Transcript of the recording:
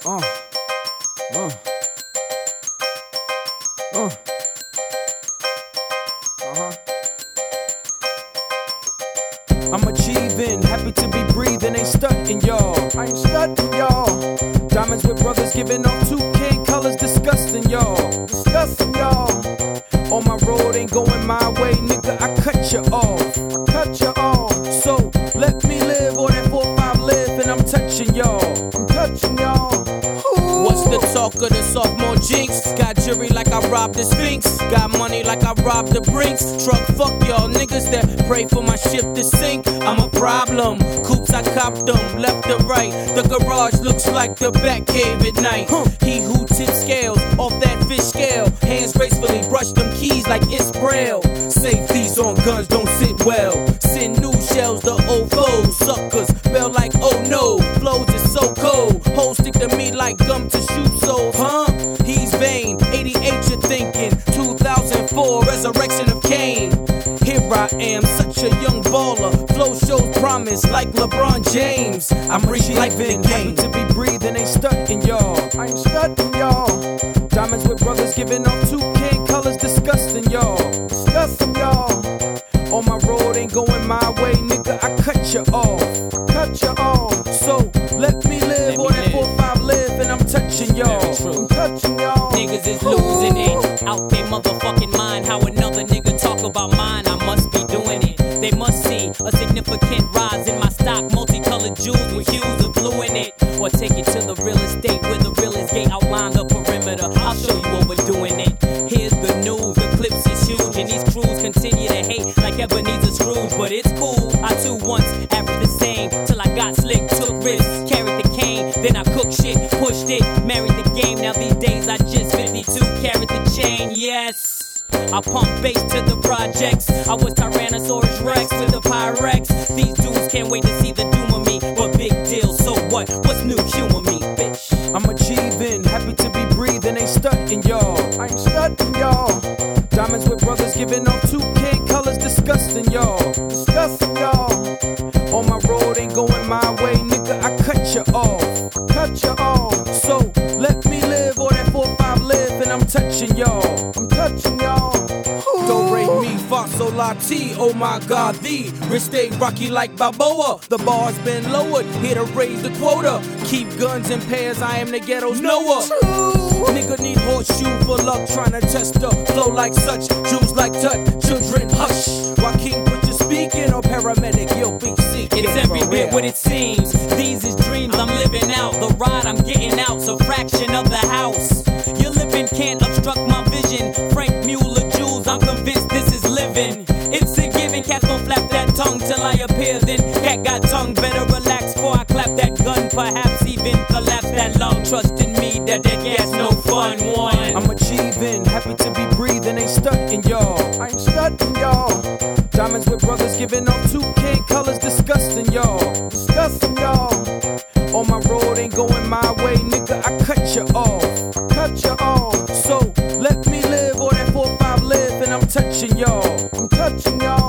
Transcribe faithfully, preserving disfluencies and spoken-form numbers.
Uh, uh, uh, uh-huh. I'm achieving, happy to be breathing, ain't stunting y'all. I ain't stunting y'all. Diamonds with brothers giving off two K colors, disgusting y'all. Disgusting y'all. On my road ain't going my way, nigga, I cut you off. I cut you off. So let me live, or that four five live, and I'm touching y'all. I'm touching y'all. What's the talk of the sophomore jinx? Got jury like I robbed the Sphinx. Got money like I robbed the Brinks. Truck, fuck y'all niggas that pray for my ship to sink. I'm a problem. Coops, I copped them, left to right. The garage looks like the back cave at night. He who tips scales off that fish scale. Hands gracefully brush them keys like it's braille. Safeties on guns don't sit well. Send new shells to old foes. Suckers bell like oh no. Flows is so cold. Hoes stick to me like gum to shoe soles, huh? He's vain. eighty-eight you're thinking. two thousand four resurrection of Cain. Here I am, such a young baller. Flow shows promise like LeBron James. I'm reaching life in the game. Happy to be breathing, ain't stunting y'all. I ain't stunting y'all. Diamonds with brothers giving off two K colors, disgusting y'all. Disgusting y'all. On my road ain't going my way, nigga, I cut you off. I cut you off. So let me live, or that four five live, and I'm touching y'all. I'm touching y'all. Niggas is losing it. Out they motherfucking mind. How another nigga talk about mine, I must be doing it. They must see a significant rise in my stock. Multicolored jewels with hues of blue in it. Or take it to the real estate where the real estate outline the perimeter. I'll show you what we're doing it. Here's the news, the clips is huge, and these crews continue to hate like Ebenezer Scrooge. But it's cool, I too once averaged the same till I got slick, took risks, carried the cane, then I cooked shit, pushed it, married the game. Now these days I just fifty-two carried the chain, yes. I pump bass to the projects. I was Tyrannosaurus Rex with the Pyrex. These dudes can't wait to see the doom of me. But big deal, so what? What's new? Humor me, bitch. I'm achieving, happy to be breathing, ain't stunting y'all. I ain't stunting y'all. Diamonds with brothers giving off two K colors, disgusting y'all. Disgusting y'all. On my road ain't going my way, nigga, I cut you off. I cut you off. So let me live, or that four five live, and I'm touching y'all. I'm touching y'all. Do re mi fa sol la ti, oh my god, the wrist stay rocky like Balboa. The bar's been lowered, here to raise the quota. Keep guns in pairs, I am the ghetto's Noah. Nigga need horseshoe for luck, tryna test the flow like such. Jews like touch, children hush. Joaquin put you speaking, or paramedic, you'll be seeking. It's every bit what it seems. These is dreams I'm living out. The ride I'm getting out's a fraction of the house. Your living can't obstruct my vision. Frank Mueller Jules, I'm convinced this is living. It's a given, cats gon' flap that tongue till I appear. Then cat got tongue, better relax before I clap that gun. Perhaps even collapse that lung. Trust in me that that gas no fun one. I'm achieving, happy to be breathing, ain't stunting y'all. I ain't stunting y'all. Diamonds with brothers giving off two K colors, disgusting y'all. Disgusting y'all. On my road ain't going my way, nigga, I cut you off. I cut you off. So let me live, or that four five live, and I'm touching y'all. I'm touching y'all.